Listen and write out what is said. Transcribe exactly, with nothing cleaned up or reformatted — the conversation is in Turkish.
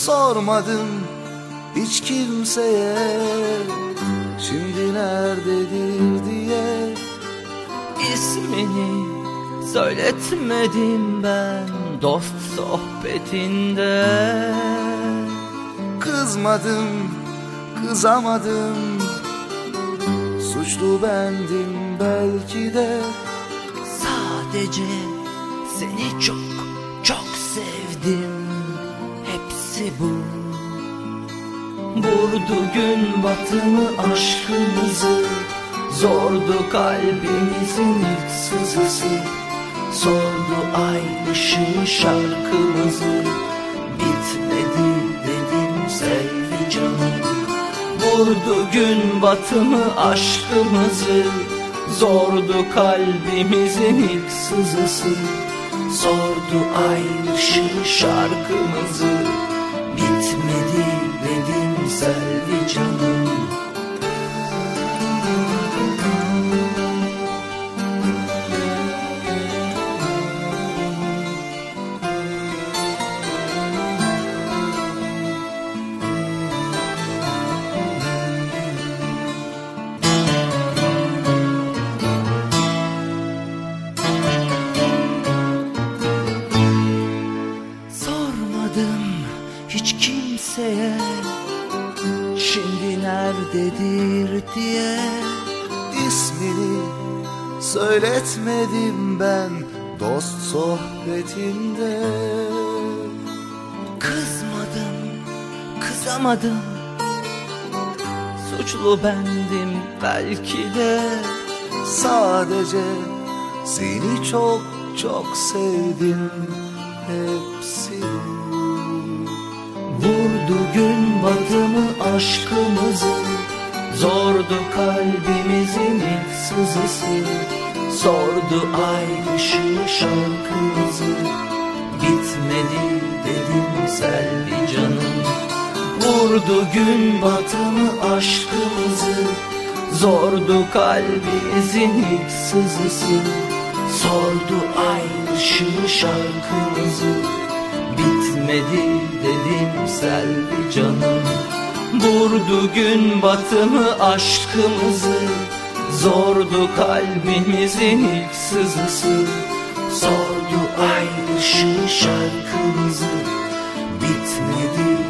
Sormadım hiç kimseye şimdi nerededir diye. İsmini söyletmedim ben dost sohbetinde. Kızmadım, kızamadım, suçlu bendim belki de. Sadece seni çok çok sevdim, hepsi bu. Vurdu gün batımı aşkımızı, zordu kalbimizin ilk sızısı. Sordu ay ışığı şarkımızı, bitmedi dedim sevdi canım. Vurdu gün batımı aşkımızı, zordu kalbimizin ilk sızısı. Sordu ay ışığı şarkımızı, bitmedi dedim sevdi canım. Hiç kimseye şimdi nerededir diye. İsmini söyletmedim ben dost sohbetinde. Kızmadım, kızamadım, suçlu bendim belki de. Sadece seni çok çok sevdim, hepsi bu. Vurdu gün batımı aşkımızı, zordu kalbimizin ilk sızısı. Sordu ay ışığı şarkımızı, bitmedi dedim selvi canım. Vurdu gün batımı aşkımızı, zordu kalbimizin ilk sızısı. Sordu ay ışığı şarkımızı, bitmedi dedim selvi canım. Vurdu gün batımı aşkımızı, zordu kalbimizin ilk sızısı. Sordu ay ışığı şarkımızı, bitmedi